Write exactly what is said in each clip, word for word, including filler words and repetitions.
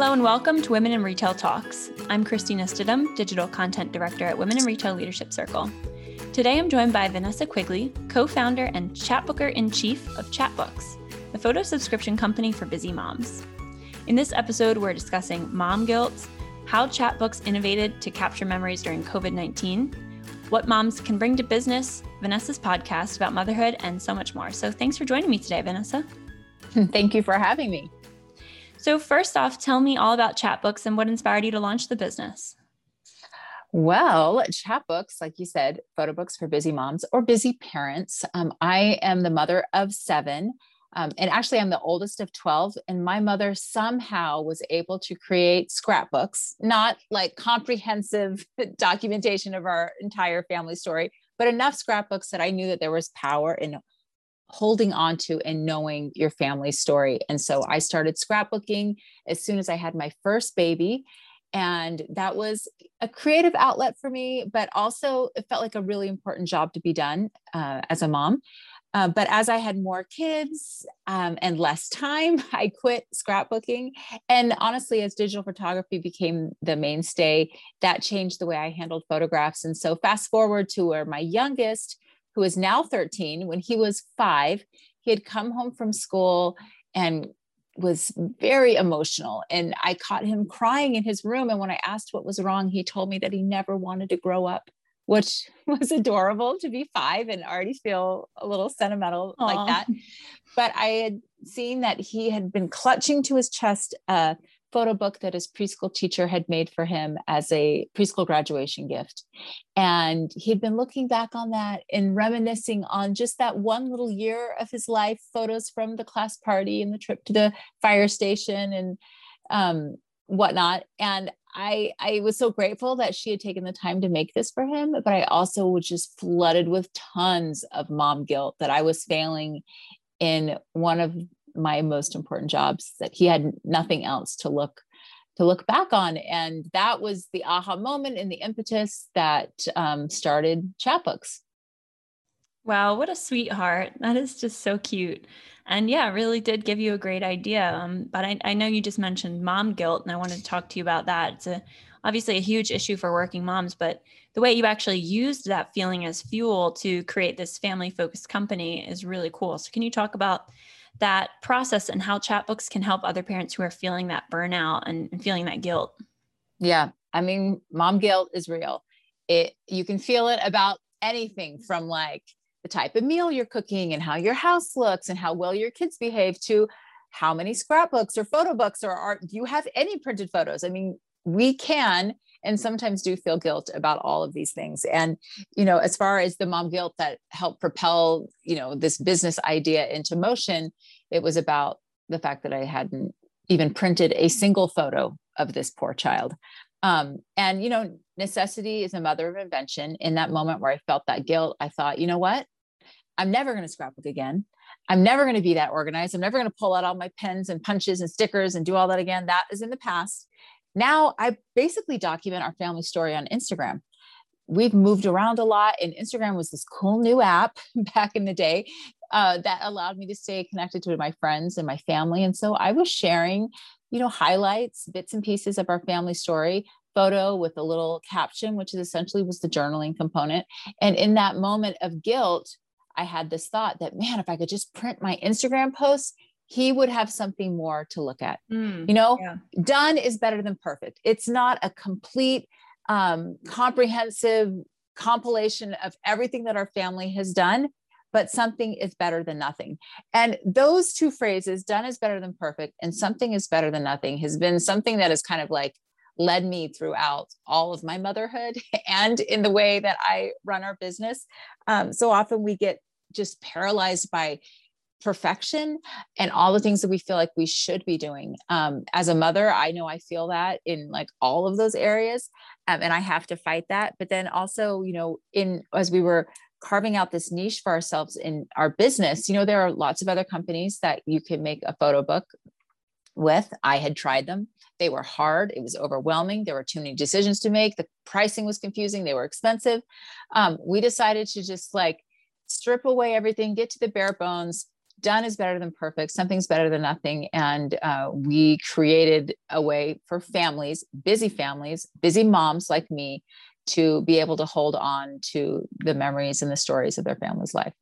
Hello and welcome to Women in Retail Talks. I'm Christina Stidham, Digital Content Director at Women in Retail Leadership Circle. Today I'm joined by Vanessa Quigley, co-founder and chapbooker-in-chief of Chatbooks, the photo subscription company for busy moms. In this episode, we're discussing mom guilt, how Chatbooks innovated to capture memories during covid nineteen, what moms can bring to business, Vanessa's podcast about motherhood, and so much more. So thanks for joining me today, Vanessa. Thank you for having me. So first off, tell me all about Chatbooks and what inspired you to launch the business. Well, Chatbooks, like you said, photo books for busy moms or busy parents. Um, I am the mother of seven, um, and actually I'm the oldest of twelve. And my mother somehow was able to create scrapbooks, not like comprehensive documentation of our entire family story, but enough scrapbooks that I knew that there was power in holding on to and knowing your family story. And so I started scrapbooking as soon as I had my first baby. And that was a creative outlet for me, but also it felt like a really important job to be done uh, as a mom. Uh, but as I had more kids um, and less time, I quit scrapbooking. And honestly, as digital photography became the mainstay, that changed the way I handled photographs. And so fast forward to where my youngest, who is now thirteen, when he was five, he had come home from school and was very emotional. And I caught him crying in his room. And when I asked what was wrong, he told me that he never wanted to grow up, which was adorable to be five and already feel a little sentimental Aww. like that. But I had seen that he had been clutching to his chest a photo book that his preschool teacher had made for him as a preschool graduation gift. And he'd been looking back on that and reminiscing on just that one little year of his life, photos from the class party and the trip to the fire station and um, whatnot. And I, I was so grateful that she had taken the time to make this for him, but I also was just flooded with tons of mom guilt that I was failing in one of my most important jobs, that he had nothing else to look to look back on. And that was the aha moment and the impetus that um, started Chatbooks. Wow, what a sweetheart. That is just so cute. And yeah, it really did give you a great idea. Um, but I, I know you just mentioned mom guilt, and I wanted to talk to you about that. It's a, obviously a huge issue for working moms, but the way you actually used that feeling as fuel to create this family-focused company is really cool. So can you talk about that process and how Chatbooks can help other parents who are feeling that burnout and, and feeling that guilt? Yeah, I mean, mom guilt is real. It you can feel it about anything from like the type of meal you're cooking and how your house looks and how well your kids behave to how many scrapbooks or photo books or art. Do you have any printed photos? I mean, we can and sometimes do feel guilt about all of these things. And, you know, as far as the mom guilt that helped propel, you know, this business idea into motion, it was about the fact that I hadn't even printed a single photo of this poor child. Um, and, you know, necessity is a mother of invention. In that moment where I felt that guilt, I thought, you know what? I'm never going to scrapbook again. I'm never going to be that organized. I'm never going to pull out all my pens and punches and stickers and do all that again. That is in the past. Now I basically document our family story on Instagram. We've moved around a lot, and Instagram was this cool new app back in the day uh, that allowed me to stay connected to my friends and my family. And so I was sharing, you know, highlights, bits and pieces of our family story, photo with a little caption, which is essentially was the journaling component. And in that moment of guilt, I had this thought that, man, if I could just print my Instagram posts, he would have something more to look at. Mm, you know, yeah. Done is better than perfect. It's not a complete, um, comprehensive compilation of everything that our family has done, but something is better than nothing. And those two phrases, done is better than perfect and something is better than nothing, has been something that has kind of like led me throughout all of my motherhood and in the way that I run our business. Um, so often we get just paralyzed by perfection and all the things that we feel like we should be doing. Um, as a mother, I know I feel that in like all of those areas, um, and I have to fight that. But then also, you know, in as we were carving out this niche for ourselves in our business, you know, there are lots of other companies that you can make a photo book with. I had tried them. They were hard. It was overwhelming. There were too many decisions to make. The pricing was confusing. They were expensive. Um, we decided to just like strip away everything, get to the bare bones, done is better than perfect. Something's better than nothing. And uh, we created a way for families, busy families, busy moms like me, to be able to hold on to the memories and the stories of their family's life.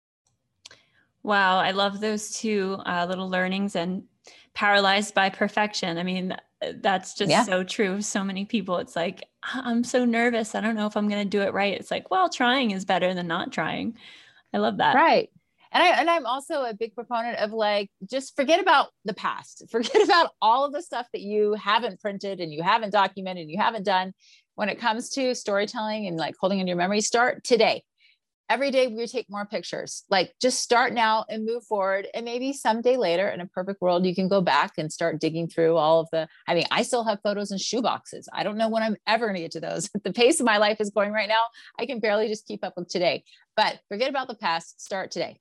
Wow. I love those two uh, little learnings, and paralyzed by perfection. I mean, that's just Yeah. so true of so many people. It's like, I'm so nervous. I don't know if I'm going to do it right. It's like, well, trying is better than not trying. I love that. Right. And I, and I'm also a big proponent of like, just forget about the past, forget about all of the stuff that you haven't printed and you haven't documented, and you haven't done. When it comes to storytelling and like holding in your memory, start today. Every day we take more pictures. Like, just start now and move forward. And maybe someday later, in a perfect world, you can go back and start digging through all of the, I mean, I still have photos in shoe boxes. I don't know when I'm ever going to get to those. The pace of my life is going right now, I can barely just keep up with today. But forget about the past, start today.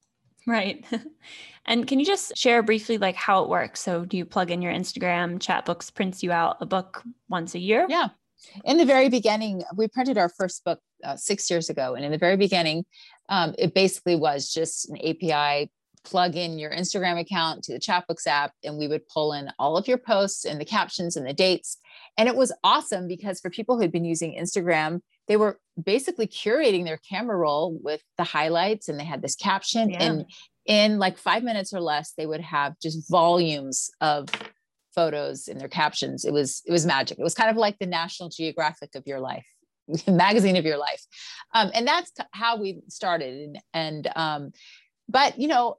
Right. And can you just share briefly like how it works? So do you plug in your Instagram, Chatbooks prints you out a book once a year? Yeah. In the very beginning, we printed our first book uh, six years ago. And in the very beginning, um, it basically was just an A P I, plug in your Instagram account to the Chatbooks app, and we would pull in all of your posts and the captions and the dates. And it was awesome because for people who'd been using Instagram, they were basically curating their camera roll with the highlights, and they had this caption. Yeah. And in like five minutes or less, they would have just volumes of photos in their captions. It was, it was magic. It was kind of like the National Geographic of your life, magazine of your life. Um, and that's how we started. And, and um, but, you know,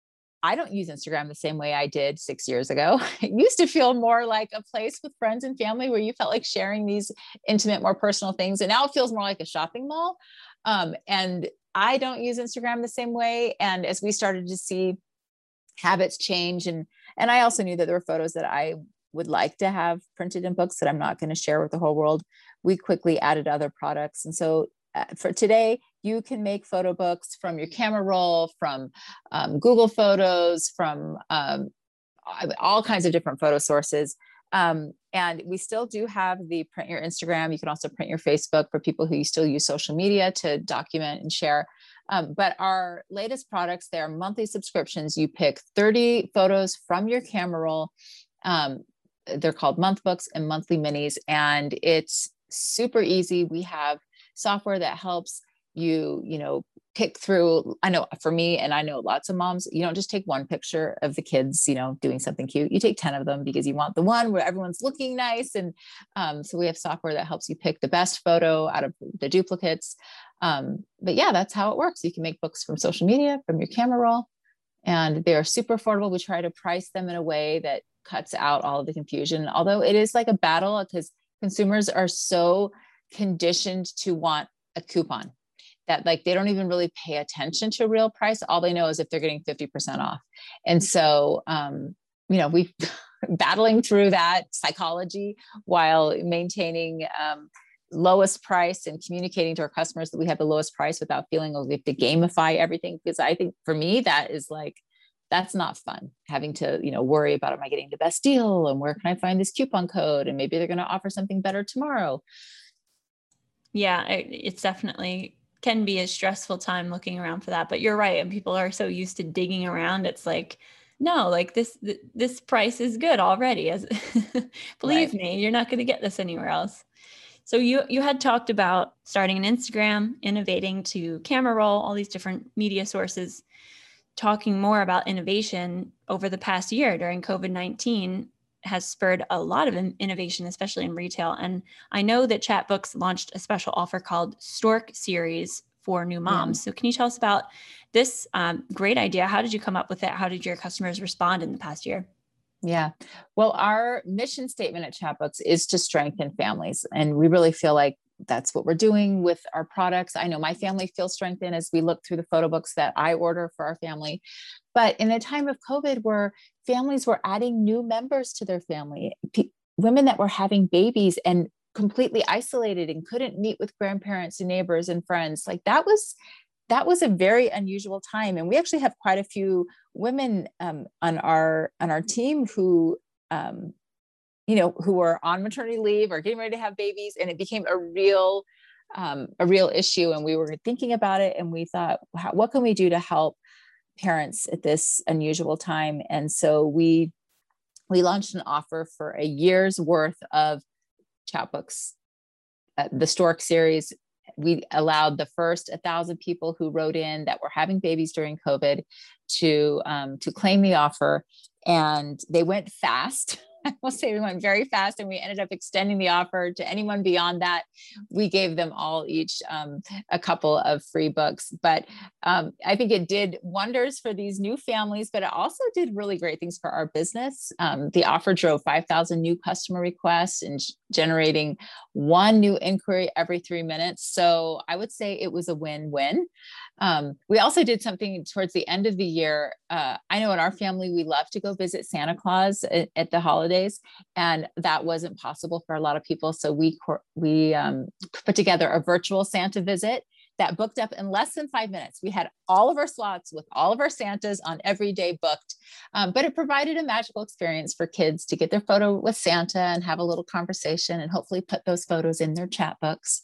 I don't use Instagram the same way I did six years ago. It used to feel more like a place with friends and family where you felt like sharing these intimate, more personal things. And now it feels more like a shopping mall. Um, and I don't use Instagram the same way. And as we started to see habits change, and and I also knew that there were photos that I would like to have printed in books that I'm not going to share with the whole world, we quickly added other products. And so uh, for today, you can make photo books from your camera roll, from um, Google Photos, from um, all kinds of different photo sources. Um, and we still do have the print your Instagram. You can also print your Facebook for people who still use social media to document and share. Um, but our latest products, they're monthly subscriptions. You pick thirty photos from your camera roll. Um, they're called month books and monthly minis, and it's super easy. We have software that helps you, you know, pick through. I know for me, and I know lots of moms, you don't just take one picture of the kids, you know, doing something cute. You take ten of them because you want the one where everyone's looking nice. And um, so we have software that helps you pick the best photo out of the duplicates. Um, but yeah, that's how it works. You can make books from social media, from your camera roll, and they're super affordable. We try to price them in a way that cuts out all of the confusion, although it is like a battle because consumers are so conditioned to want a coupon that like they don't even really pay attention to real price. All they know is if they're getting fifty percent off. And so, um, you know, we battling through that psychology while maintaining um, lowest price and communicating to our customers that we have the lowest price without feeling like we have to gamify everything. Because I think for me, that is like, that's not fun, having to, you know, worry about, am I getting the best deal? And where can I find this coupon code? And maybe they're going to offer something better tomorrow. Yeah, it, it's definitely can be a stressful time looking around for that. But you're right. And people are so used to digging around. It's like, no, like this, th- this price is good already. As believe Right. me, you're not going to get this anywhere else. So you, you had talked about starting an Instagram, innovating to camera roll, all these different media sources, talking more about innovation over the past year during COVID nineteen has spurred a lot of innovation, especially in retail. And I know that Chatbooks launched a special offer called Stork Series for new moms. Yeah. So can you tell us about this um, great idea? How did you come up with it? How did your customers respond in the past year? Yeah. Well, our mission statement at Chatbooks is to strengthen families. And we really feel like that's what we're doing with our products. I know my family feels strengthened as we look through the photo books that I order for our family. But in a time of COVID where families were adding new members to their family, p- women that were having babies and completely isolated and couldn't meet with grandparents and neighbors and friends, like that was that was a very unusual time. And we actually have quite a few women um, on our on our team who, um, you know, who are on maternity leave or getting ready to have babies. And it became a real, um, a real issue. And we were thinking about it and we thought, how, what can we do to help parents at this unusual time. And so we, we launched an offer for a year's worth of Chatbooks, uh, the Stork series. We allowed the first a thousand people who wrote in that were having babies during COVID to, um, to claim the offer. And they went fast. I will say we went very fast, and we ended up extending the offer to anyone beyond that. We gave them all each um, a couple of free books, but um, I think it did wonders for these new families, but it also did really great things for our business. Um, the offer drove five thousand new customer requests and generating one new inquiry every three minutes. So I would say it was a win-win. Um, we also did something towards the end of the year. Uh, I know in our family, we love to go visit Santa Claus at, at the holidays, and that wasn't possible for a lot of people. So we, we um, put together a virtual Santa visit that booked up in less than five minutes. We had all of our slots with all of our Santas on every day booked, um, but it provided a magical experience for kids to get their photo with Santa and have a little conversation and hopefully put those photos in their chat books.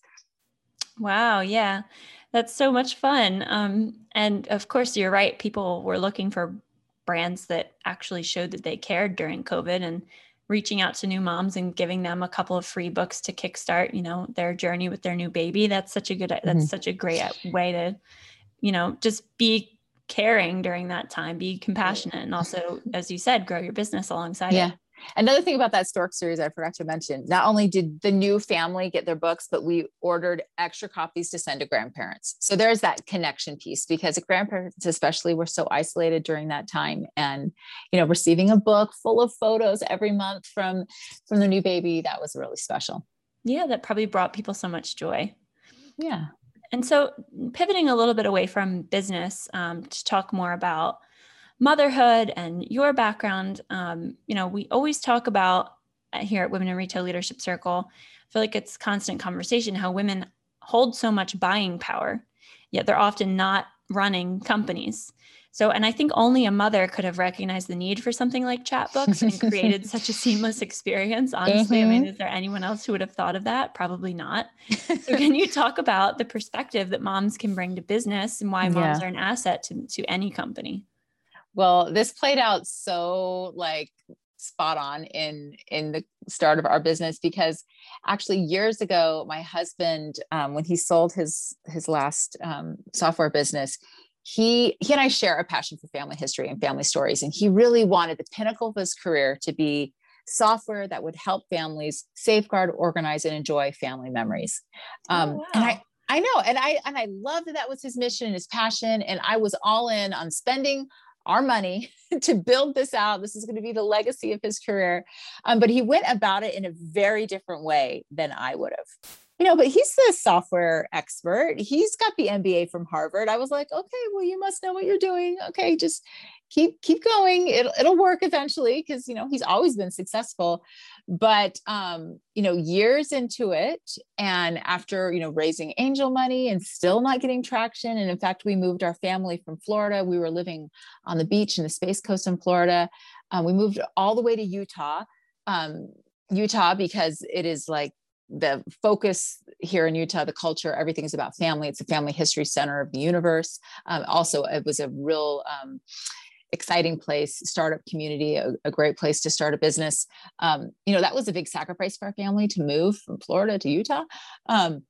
Wow. Yeah. That's so much fun. Um, and of course, you're right. People were looking for brands that actually showed that they cared during COVID, and reaching out to new moms and giving them a couple of free books to kickstart, you know, their journey with their new baby. That's such a good, that's mm-hmm. such a great way to, you know, just be caring during that time, be compassionate, and also, as you said, grow your business alongside yeah. it. Another thing about that Stork series I forgot to mention, not only did the new family get their books, but we ordered extra copies to send to grandparents. So there's that connection piece, because grandparents especially were so isolated during that time, and, you know, receiving a book full of photos every month from, from the new baby, that was really special. Yeah. That probably brought people so much joy. Yeah. And so pivoting a little bit away from business, um, to talk more about motherhood and your background. Um, you know, we always talk about uh, here at Women in Retail Leadership Circle, I feel like it's constant conversation, how women hold so much buying power, yet they're often not running companies. So, and I think only a mother could have recognized the need for something like Chatbooks and created such a seamless experience. Honestly, mm-hmm. I mean, is there anyone else who would have thought of that? Probably not. So can you talk about the perspective that moms can bring to business and why moms yeah. are an asset to, to any company? Well, this played out so like spot on in, in the start of our business, because actually years ago, my husband, um, when he sold his, his last um, software business, he, he and I share a passion for family history and family stories. And he really wanted the pinnacle of his career to be software that would help families safeguard, organize, and enjoy family memories. Um, oh, wow. And I, I know, and I, and I loved that that was his mission and his passion. And I was all in on spending our money to build this out. This is going to be the legacy of his career. Um, but he went about it in a very different way than I would have. You know, but he's the software expert. He's got the M B A from Harvard. I was like, okay, well, you must know what you're doing. Okay, just keep keep going. It'll it'll work eventually, because, you know, he's always been successful. But um, you know, years into it, and after, you know, raising angel money and still not getting traction. And in fact, we moved our family from Florida. We were living on the beach in the Space Coast in Florida. Um, we moved all the way to Utah, um, Utah, because it is like the focus here in Utah, the culture, everything is about family. It's a family history center of the universe. Um, also, it was a real um, exciting place, startup community, a, a great place to start a business. Um, you know, that was a big sacrifice for our family to move from Florida to Utah. Um,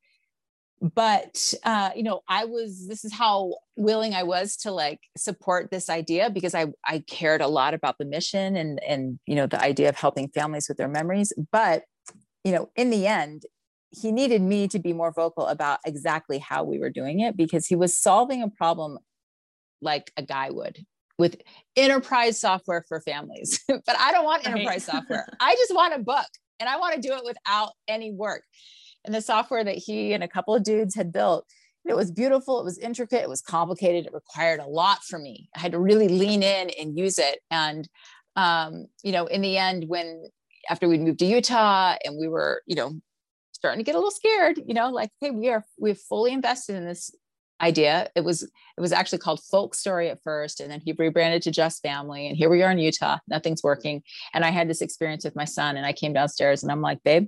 but, uh, you know, I was, this is how willing I was to like support this idea, because I, I cared a lot about the mission and, and, you know, the idea of helping families with their memories. But you know, in the end, he needed me to be more vocal about exactly how we were doing it, because he was solving a problem like a guy would with enterprise software for families. But I don't want enterprise right. software. I just want a book, and I want to do it without any work. And the software that he and a couple of dudes had built, it was beautiful. It was intricate. It was complicated. It required a lot from me. I had to really lean in and use it. And, um, you know, in the end, when after we'd moved to Utah and we were, you know, starting to get a little scared, you know, like, hey, we are, we've fully invested in this idea. It was, it was actually called Folk Story at first. And then he rebranded to Just Family. And here we are in Utah, nothing's working. And I had this experience with my son, and I came downstairs and I'm like, babe,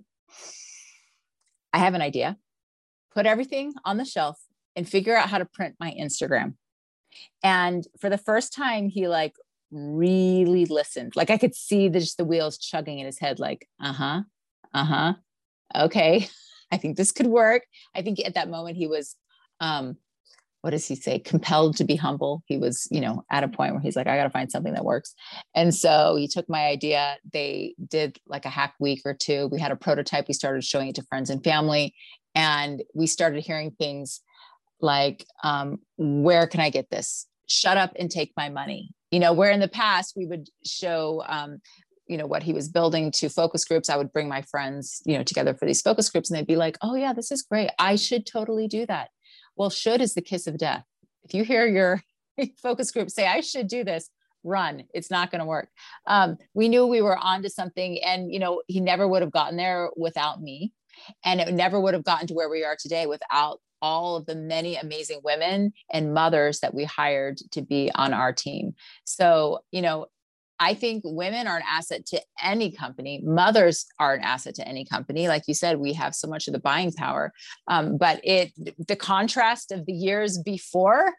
I have an idea. Put everything on the shelf and figure out how to print my Instagram. And for the first time, he like really listened. Like I could see the, just the wheels chugging in his head, like, uh-huh, uh-huh. Okay. I think this could work. I think at that moment he was, um, what does he say? Compelled to be humble. He was, you know, at a point where he's like, I got to find something that works. And so he took my idea. They did like a hack week or two. We had a prototype. We started showing it to friends and family. And we started hearing things like, um, where can I get this? Shut up and take my money. You know, where in the past we would show, um, you know, what he was building to focus groups. I would bring my friends, you know, together for these focus groups and they'd be like, oh yeah, this is great. I should totally do that. Well, should is the kiss of death. If you hear your focus group say, I should do this, run. It's not going to work. Um, we knew we were onto something and, you know, he never would have gotten there without me. And it never would have gotten to where we are today without all of the many amazing women and mothers that we hired to be on our team. So, you know, I think women are an asset to any company. Mothers are an asset to any company. Like you said, we have so much of the buying power. Um, but it, the contrast of the years before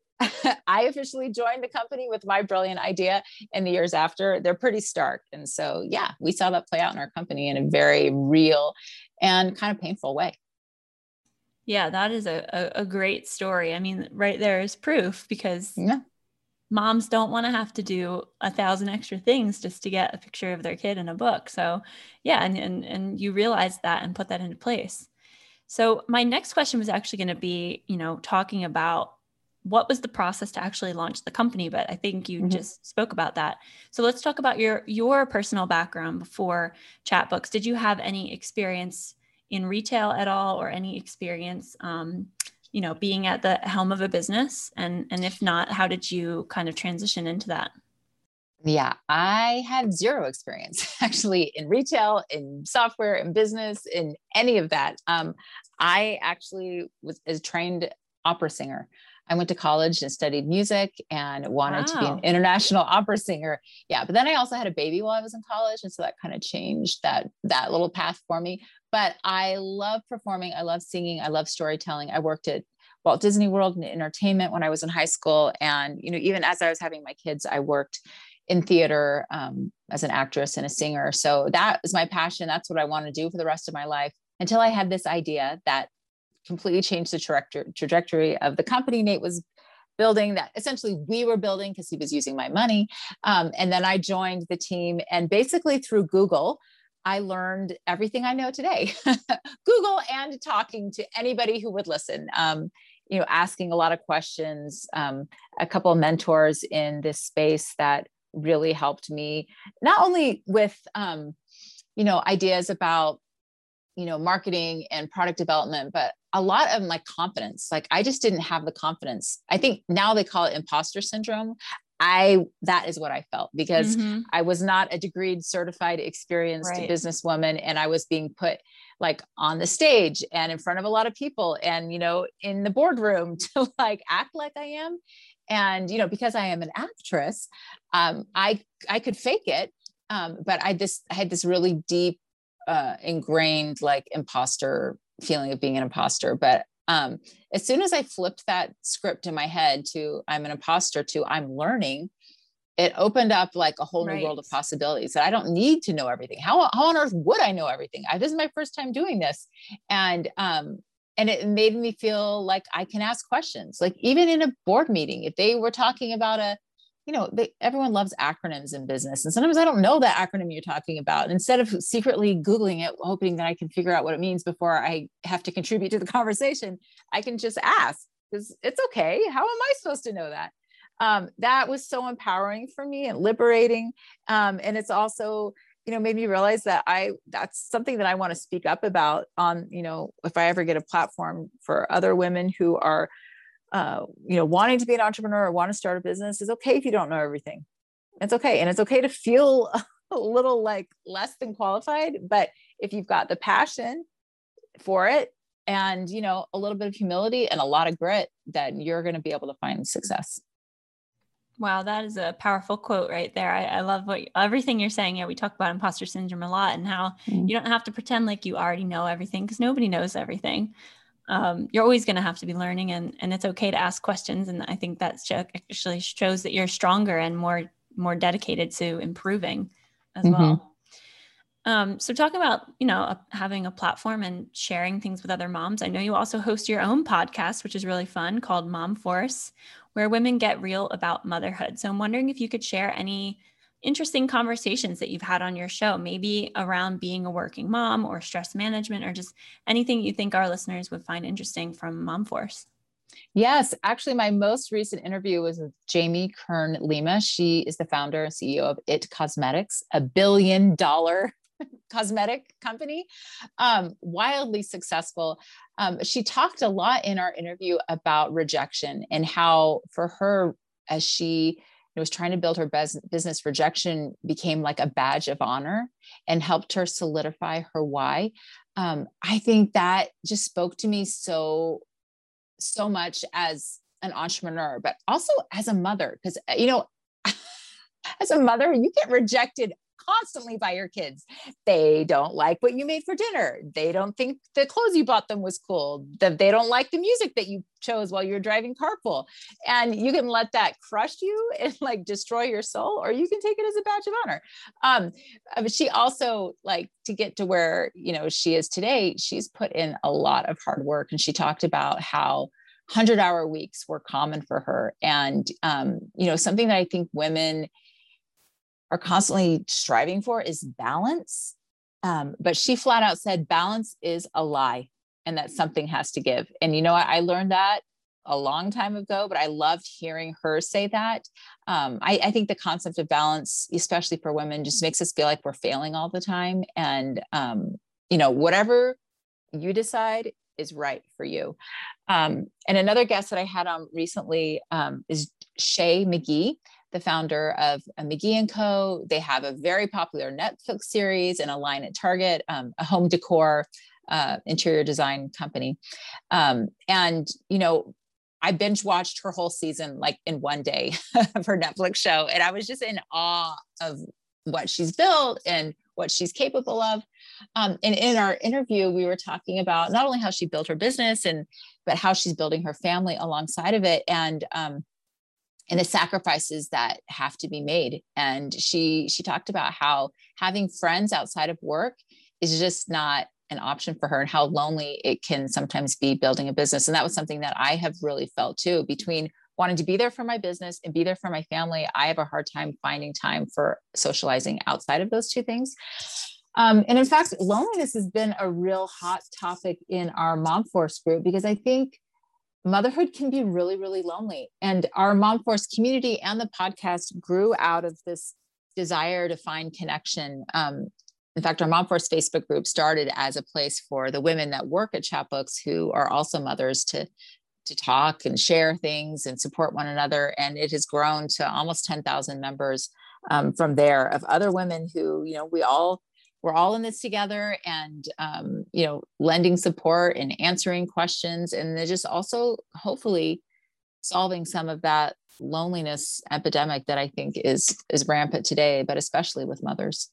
I officially joined the company with my brilliant idea and the years after, they're pretty stark. And so, yeah, we saw that play out in our company in a very real and kind of painful way. Yeah, that is a, a, a great story. I mean, right there is proof because yeah. moms don't want to have to do a thousand extra things just to get a picture of their kid in a book. So yeah, and, and, and you realize that and put that into place. So my next question was actually going to be, you know, talking about what was the process to actually launch the company, but I think you mm-hmm. just spoke about that. So let's talk about your, your personal background before Chatbooks. Did you have any experience in retail at all or any experience, um, you know, being at the helm of a business? And, and if not, how did you kind of transition into that? Yeah, I had zero experience actually in retail, in software, in business, in any of that. Um, I actually was a trained opera singer. I went to college and studied music and wanted wow. to be an international opera singer. Yeah. But then I also had a baby while I was in college. And so that kind of changed that, that little path for me. But I love performing. I love singing. I love storytelling. I worked at Walt Disney World in entertainment when I was in high school. And, you know, even as I was having my kids, I worked in theater um, as an actress and a singer. So that was my passion. That's what I want to do for the rest of my life until I had this idea that completely changed the tra- trajectory of the company Nate was building, that essentially we were building because he was using my money. Um, and then I joined the team, and basically through Google, I learned everything I know today. Google and talking to anybody who would listen, um, you know, asking a lot of questions, um, a couple of mentors in this space that really helped me, not only with, um, you know, ideas about, you know, marketing and product development, but a lot of my confidence. Like I just didn't have the confidence. I think now they call it imposter syndrome. I, that is what I felt because mm-hmm. I was not a degreed, certified, experienced right. businesswoman. And I was being put like on the stage and in front of a lot of people and, you know, in the boardroom to like act like I am. And, you know, because I am an actress, um, I, I could fake it. Um, but I just I had this really deep, uh, ingrained like imposter feeling of being an imposter. But um, as soon as I flipped that script in my head to I'm an imposter to I'm learning, it opened up like a whole right. new world of possibilities that I don't need to know everything. How, how on earth would I know everything? I, this is my first time doing this. And, um, and it made me feel like I can ask questions, like even in a board meeting, if they were talking about a, you know, they, everyone loves acronyms in business. And sometimes I don't know that acronym you're talking about. And instead of secretly Googling it, hoping that I can figure out what it means before I have to contribute to the conversation, I can just ask because it's okay. How am I supposed to know that? Um, that was so empowering for me and liberating. Um, and it's also, you know, made me realize that I, that's something that I want to speak up about on, you know, if I ever get a platform for other women who are Uh, you know, wanting to be an entrepreneur or want to start a business. Is okay if you don't know everything. It's okay. And it's okay to feel a little like less than qualified, but if you've got the passion for it and, you know, a little bit of humility and a lot of grit, then you're going to be able to find success. Wow. That is a powerful quote right there. I, I love what everything you're saying. Yeah. We talk about imposter syndrome a lot and how mm. you don't have to pretend like you already know everything because nobody knows everything. um, you're always going to have to be learning, and, and it's okay to ask questions. And I think that actually shows that you're stronger and more, more dedicated to improving as Mm-hmm. well. Um, so talking about, you know, uh, having a platform and sharing things with other moms. I know you also host your own podcast, which is really fun, called Mom Force, where women get real about motherhood. So I'm wondering if you could share any interesting conversations that you've had on your show, maybe around being a working mom or stress management, or just anything you think our listeners would find interesting from Mom Force. Yes, actually, my most recent interview was with Jamie Kern Lima. She is the founder and C E O of It Cosmetics, a billion dollar cosmetic company, um, wildly successful. Um, she talked a lot in our interview about rejection and how for her, as she was trying to build her bes- business, rejection became like a badge of honor and helped her solidify her why. Um, I think that just spoke to me so, so much as an entrepreneur, but also as a mother, because, you know, as a mother, you get rejected constantly by your kids. They don't like what you made for dinner. They don't think the clothes you bought them was cool. That they don't like the music that you chose while you're driving carpool. And you can let that crush you and like destroy your soul, or you can take it as a badge of honor. Um, but she also, like, to get to where, you know, she is today, she's put in a lot of hard work. And she talked about how hundred hour weeks were common for her. And, um, you know, something that I think women are constantly striving for is balance. Um, but she flat out said, balance is a lie and that something has to give. And, you know, I, I learned that a long time ago, but I loved hearing her say that. Um, I, I think the concept of balance, especially for women, just makes us feel like we're failing all the time. And, um, you know, whatever you decide is right for you. Um, and another guest that I had on recently um, is Shay McGee, the founder of McGee and Co. They have a very popular Netflix series and a line at Target, um, a home decor, uh, interior design company. Um, and, you know, I binge watched her whole season, like in one day of her Netflix show. And I was just in awe of what she's built and what she's capable of. Um, and in our interview, we were talking about not only how she built her business and, but how she's building her family alongside of it. And, um, and the sacrifices that have to be made. And she, she talked about how having friends outside of work is just not an option for her, and how lonely it can sometimes be building a business. And that was something that I have really felt too, between wanting to be there for my business and be there for my family. I have a hard time finding time for socializing outside of those two things. Um, and in fact, loneliness has been a real hot topic in our Mom Force group, because I think motherhood can be really, really lonely. And our Mom Force community and the podcast grew out of this desire to find connection. Um, in fact, our Mom Force Facebook group started as a place for the women that work at Chatbooks who are also mothers to, to talk and share things and support one another. And it has grown to almost ten thousand members um, from there, of other women who, you know, we all we're all in this together, and, um, you know, lending support and answering questions. And they're just also hopefully solving some of that loneliness epidemic that I think is, is rampant today, but especially with mothers.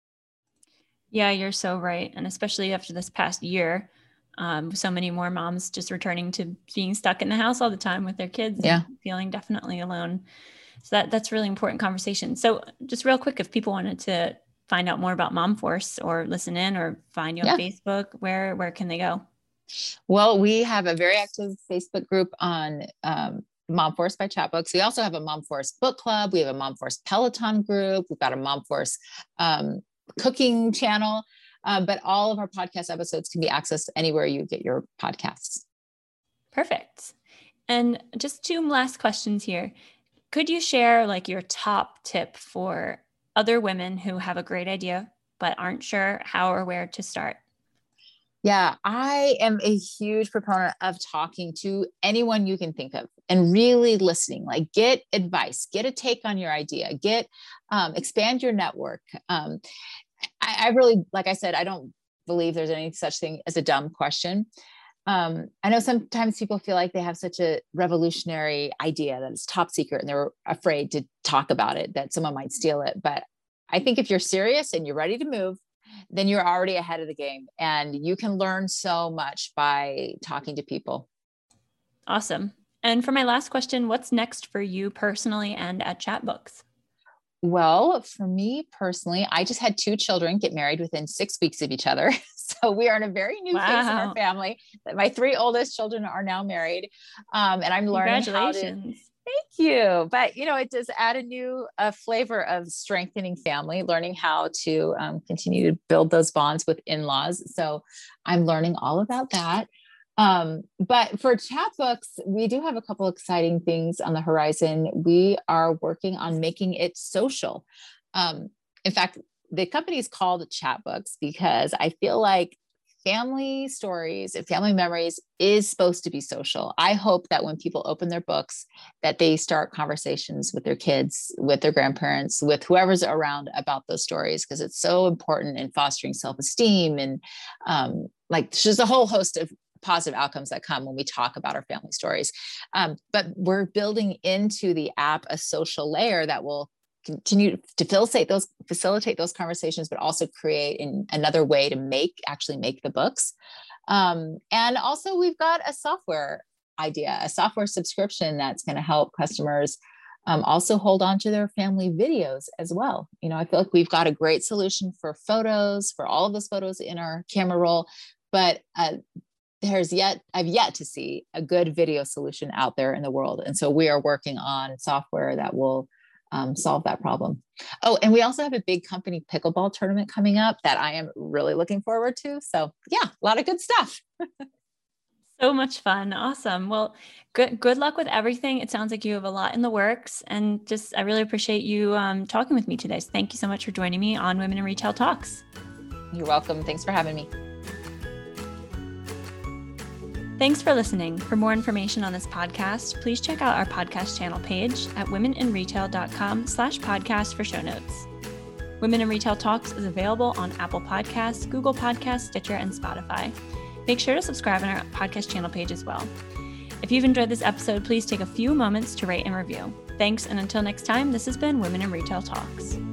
Yeah, you're so right. And especially after this past year, um, so many more moms just returning to being stuck in the house all the time with their kids, yeah. and feeling definitely alone. So that, that's really important conversation. So just real quick, if people wanted to find out more about Mom Force or listen in or find you on yeah. Facebook, where, where can they go? Well, we have a very active Facebook group on um, Mom Force by Chatbooks. We also have a Mom Force book club. We have a Mom Force Peloton group. We've got a Mom Force um, cooking channel, uh, but all of our podcast episodes can be accessed anywhere you get your podcasts. Perfect. And just two last questions here. Could you share like your top tip for other women who have a great idea, but aren't sure how or where to start? Yeah, I am a huge proponent of talking to anyone you can think of and really listening, like get advice, get a take on your idea, get, um, expand your network. Um, I, I really, like I said, I don't believe there's any such thing as a dumb question. Um, I know sometimes people feel like they have such a revolutionary idea that it's top secret and they're afraid to talk about it, that someone might steal it. But I think if you're serious and you're ready to move, then you're already ahead of the game, and you can learn so much by talking to people. Awesome. And for my last question, what's next for you personally and at Chatbooks? Well, for me personally, I just had two children get married within six weeks of each other. So we are in a very new wow. phase in our family. My three oldest children are now married. Um, and I'm learning how to, thank you. But, you know, it does add a new uh, flavor of strengthening family, learning how to um, continue to build those bonds with in-laws. So I'm learning all about that. Um, but for Chatbooks, we do have a couple exciting things on the horizon. We are working on making it social. Um, in fact, the company is called Chatbooks because I feel like family stories and family memories is supposed to be social. I hope that when people open their books, that they start conversations with their kids, with their grandparents, with whoever's around about those stories, because it's so important in fostering self-esteem. And um, like there's a whole host of positive outcomes that come when we talk about our family stories. Um, but we're building into the app a social layer that will continue to facilitate those, facilitate those conversations, but also create in another way to make, actually make the books. Um, and also we've got a software idea, a software subscription that's going to help customers um, also hold on to their family videos as well. You know, I feel like we've got a great solution for photos, for all of those photos in our camera roll, but uh, there's yet, I've yet to see a good video solution out there in the world. And so we are working on software that will um, solve that problem. Oh, and we also have a big company pickleball tournament coming up that I am really looking forward to. So yeah, a lot of good stuff. So much fun. Awesome. Well, good, good luck with everything. It sounds like you have a lot in the works, and just, I really appreciate you um, talking with me today. So thank you so much for joining me on Women in Retail Talks. You're welcome. Thanks for having me. Thanks for listening. For more information on this podcast, please check out our podcast channel page at womeninretail.com slash podcast for show notes. Women in Retail Talks is available on Apple Podcasts, Google Podcasts, Stitcher, and Spotify. Make sure to subscribe on our podcast channel page as well. If you've enjoyed this episode, please take a few moments to rate and review. Thanks, and until next time, this has been Women in Retail Talks.